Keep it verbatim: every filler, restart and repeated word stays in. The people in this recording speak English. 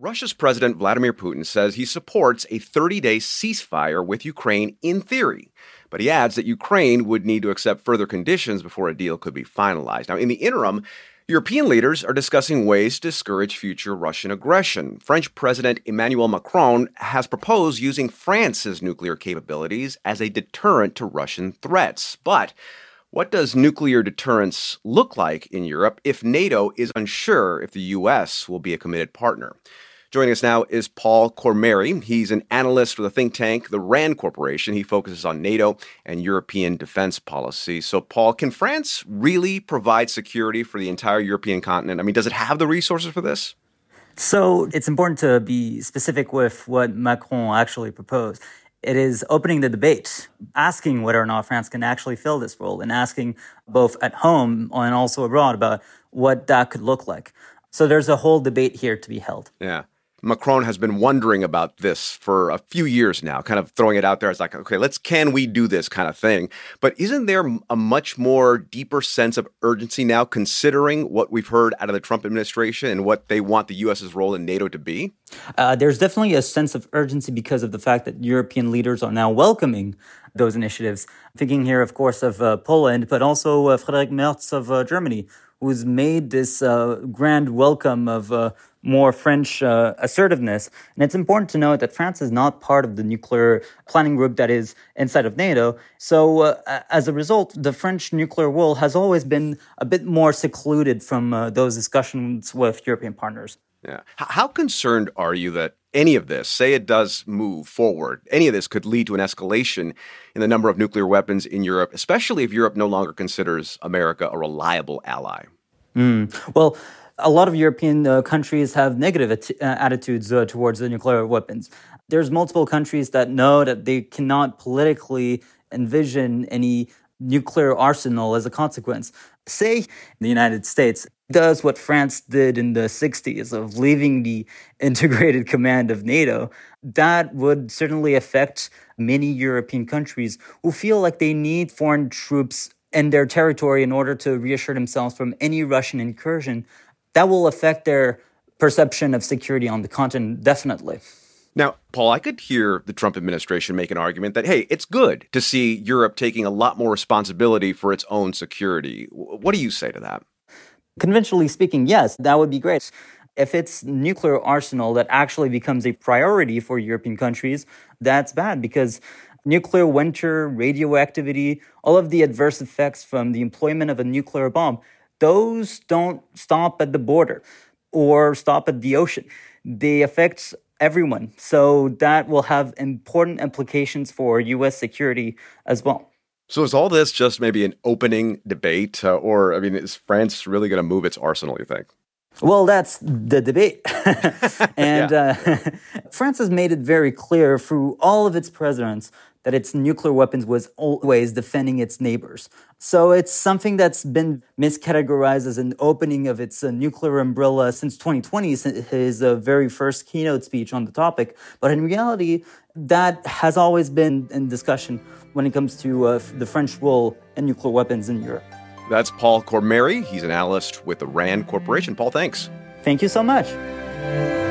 Russia's President Vladimir Putin says he supports a thirty-day ceasefire with Ukraine in theory, but he adds that Ukraine would need to accept further conditions before a deal could be finalized. Now, in the interim, European leaders are discussing ways to discourage future Russian aggression. French President Emmanuel Macron has proposed using France's nuclear capabilities as a deterrent to Russian threats. But what does nuclear deterrence look like in Europe if NATO is unsure if the U S will be a committed partner? Joining us now is Paul Kormeri. He's an analyst for the think tank, the RAND Corporation. He focuses on NATO and European defense policy. So, Paul, can France really provide security for the entire European continent? I mean, does it have the resources for this? So it's important to be specific with what Macron actually proposed. It is opening the debate, asking whether or not France can actually fill this role, and asking both at home and also abroad about what that could look like. So there's a whole debate here to be held. Yeah. Macron has been wondering about this for a few years now, kind of throwing it out there as like, okay, let's, can we do this kind of thing? But isn't there a much more deeper sense of urgency now, considering what we've heard out of the Trump administration and what they want the U S's role in NATO to be? Uh, there's definitely a sense of urgency because of the fact that European leaders are now welcoming those initiatives. Thinking here, of course, of uh, Poland, but also uh, Friedrich Merz of uh, Germany, who's made this uh, grand welcome of uh, more French uh, assertiveness. And it's important to note that France is not part of the nuclear planning group that is inside of NATO. So uh, as a result, the French nuclear world has always been a bit more secluded from uh, those discussions with European partners. Yeah. How concerned are you that any of this, say it does move forward, any of this could lead to an escalation in the number of nuclear weapons in Europe, especially if Europe no longer considers America a reliable ally? Mm. Well, a lot of European uh, countries have negative at- uh, attitudes uh, towards the nuclear weapons. There's multiple countries that know that they cannot politically envision any nuclear arsenal as a consequence. Say the United States does what France did in the sixties of leaving the integrated command of NATO. That would certainly affect many European countries who feel like they need foreign troops in their territory in order to reassure themselves from any Russian incursion. That will affect their perception of security on the continent, definitely. Now, Paul, I could hear the Trump administration make an argument that, hey, it's good to see Europe taking a lot more responsibility for its own security. What do you say to that? Conventionally speaking, yes, that would be great. If it's nuclear arsenal that actually becomes a priority for European countries, that's bad because nuclear winter, radioactivity, all of the adverse effects from the employment of a nuclear bomb, those don't stop at the border or stop at the ocean. They affect everyone. So that will have important implications for U S security as well. So is all this just maybe an opening debate? Uh, or, I mean, is France really going to move its arsenal, you think? Well, that's the debate. and yeah. uh, France has made it very clear through all of its presidents that its nuclear weapons was always defending its neighbors. So it's something that's been miscategorized as an opening of its uh, nuclear umbrella since twenty twenty, his uh, very first keynote speech on the topic. But in reality, that has always been in discussion when it comes to uh, the French role in nuclear weapons in Europe. That's Paul Kormeri. He's an analyst with the RAND Corporation. Paul, thanks. Thank you so much.